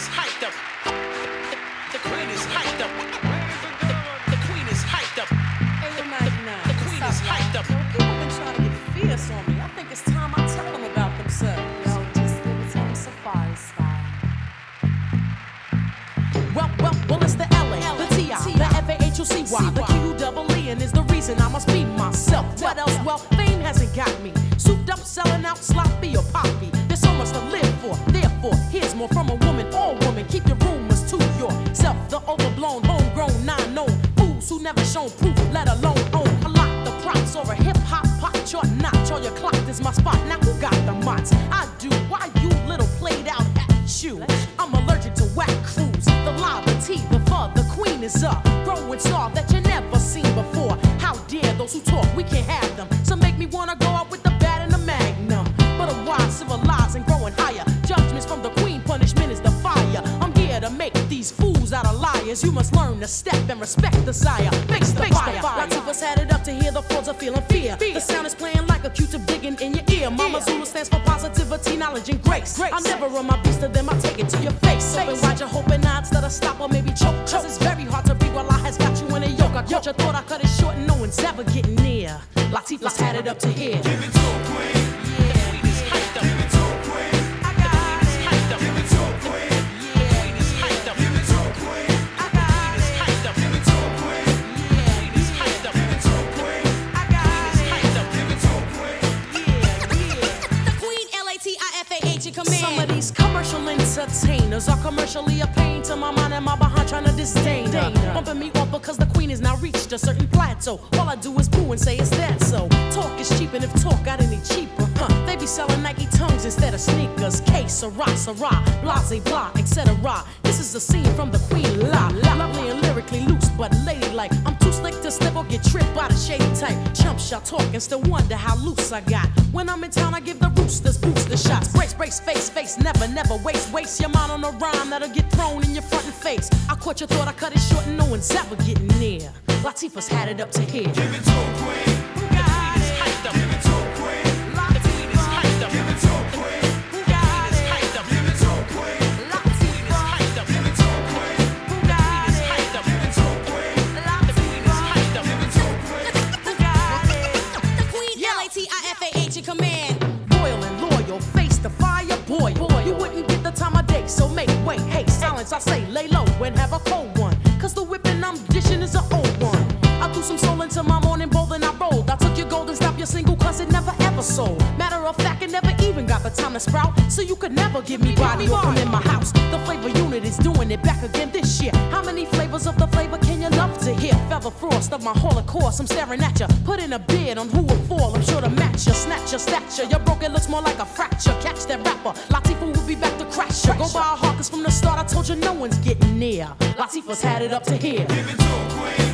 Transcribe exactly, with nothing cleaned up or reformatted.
is hyped up. The queen is hyped up. The queen is hyped up. Hey, ninety-nine. The queen is hyped up. Yo, people been trying to get fierce on me. I think it's time I tell them about themselves. Yo, just give it to them safari style. Well, well, well, it's the L A, the T I, the F A H U C Y, the Q U double E, and is the reason I must be myself. What else? Well, fame hasn't got me souped up, selling out, sloppy or poppy. There's so much to live for. Therefore, here's more from a woman. All woman, keep your rumors to yourself. The overblown, homegrown, non-known fools who never shown proof, let alone own a lot. The props or a hip hop pop chart notch. All your clock is my spot. Now who got the mots? I do. Why you little played out at you? I'm allergic to whack crews. The lie, the tea, the fur, the queen is a growing star that you never seen before. How dare those who talk, we can't have them. So make me wanna go out with the bat and the magnum. But a wise, civilized, and growing higher. Judgments from the queen, punishment is the fire. I'm here to make these fools out of liars. You must learn to step and respect the sire. Face the fire. Latifah's had it up to hear the frauds are feeling fear. The sound is playing like a Q-tip digging in your ear. Mama Zulu stands for positivity, knowledge, and grace. I never run my beast to them, I take it to your face. Open wide, you're hoping odds that I stop or maybe choke. Cause it's very hard to breathe while I has got you in a yoke. I caught you, thought I cut it short and no one's ever getting near. Latifah's had it up to here. Give it to a queen. The queen is hyped up. Give it to a queen. I got The queen is it. hyped up. Give it to a queen. The queen is hyped up. Give it to a queen. I got Is it. hyped up. Give it to a queen. The queen is hyped up. Give it to a queen. I got it. Hyped up. Give it to a queen. Yeah, yeah. The Queen, L A T I F A H in command. Some of these commercial entertainers are commercially a pain to my mind and my behind trying to disdain her. Bumping me off because the queen has now reached a certain plateau. All I do is boo and say it's that so. Talk is cheap and if talk got any cheaper, huh? They be selling Nike tongues instead of sneakers. K, Sarah, Sarah, blase, blah, et cetera. This is a scene from the queen la la. Lovely and lyrically loose, but ladylike. I'm too slick to slip or get tripped by the shady type. Chump shot talk and still wonder how loose I got. When I'm in town, I give the roosters booster shots. Brace, brace, face, face, never, never waste. Waste your mind on a rhyme that'll get thrown in your front and face. I caught you, thought I cut it short and no one's ever getting near. Latifah's had it up to here. Give it to a queen. Who got Is it? hyped up. Give it to a queen. The queen is hyped up. Give it to a queen. Who got Is it? hyped up. Give it to a queen. Queen is hyped up. Give it to a queen. Who got Is it? hyped up. Give it to a queen. The queen is hyped up. Give it to a queen. Who got it? The Queen, L A T I F A H in command. Royal and loyal, face the fire, boy. You wouldn't get the time of day, so make way. Hey, silence, I say, lay low and have a cold one. Cause the whipping I'm dishing is an old one. I threw some soul into my morning bowl and I rolled. I took your gold and stopped your single cause it never ever sold. Matter of fact, it never even got the time to sprout. So you could never give me body or come in my house. The flavor unit is doing it back again this year. How many flavors of the flavor can you love to hear? Feather frost of my holocaust, I'm staring at you. Put in a bid on who will fall, I'm sure to match you. Snatch your stature, your broken looks more like a fracture. Catch that rapper, Latifah will be back to crash you. Go by a heart cause from the start I told you no one's getting near. Latifah's had it up to here. Give it to a queen.